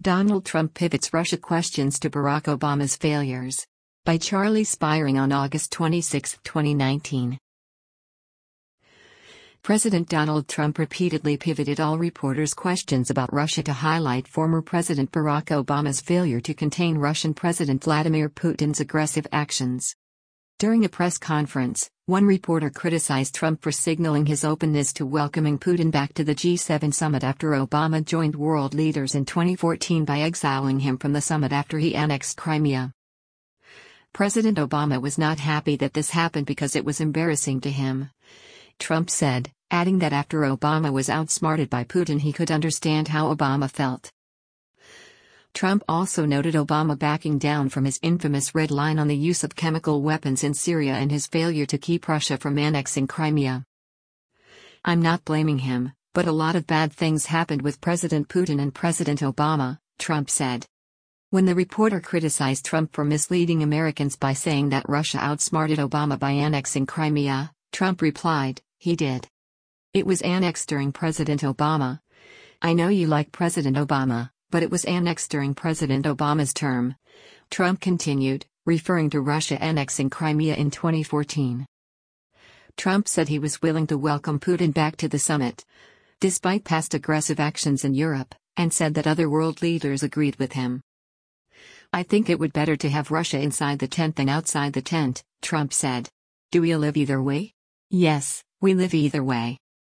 Donald Trump pivots Russia questions to Barack Obama's failures. By Charlie Spiring on August 26, 2019. President Donald Trump repeatedly pivoted all reporters' questions about Russia to highlight former President Barack Obama's failure to contain Russian President Vladimir Putin's aggressive actions. During a press conference, one reporter criticized Trump for signaling his openness to welcoming Putin back to the G7 summit after Obama joined world leaders in 2014 by exiling him from the summit after he annexed Crimea. President Obama was not happy that this happened because it was embarrassing to him, Trump said, adding that after Obama was outsmarted by Putin he could understand how Obama felt. Trump also noted Obama backing down from his infamous red line on the use of chemical weapons in Syria and his failure to keep Russia from annexing Crimea. "I'm not blaming him, but a lot of bad things happened with President Putin and President Obama," Trump said. When the reporter criticized Trump for misleading Americans by saying that Russia outsmarted Obama by annexing Crimea, Trump replied, "He did. It was annexed during President Obama. I know you like President Obama, but it was annexed during President Obama's term," Trump continued, referring to Russia annexing Crimea in 2014. Trump said he was willing to welcome Putin back to the summit, despite past aggressive actions in Europe, and said that other world leaders agreed with him. "I think it would better to have Russia inside the tent than outside the tent," Trump said. "Do we live either way?" "Yes, we live either way.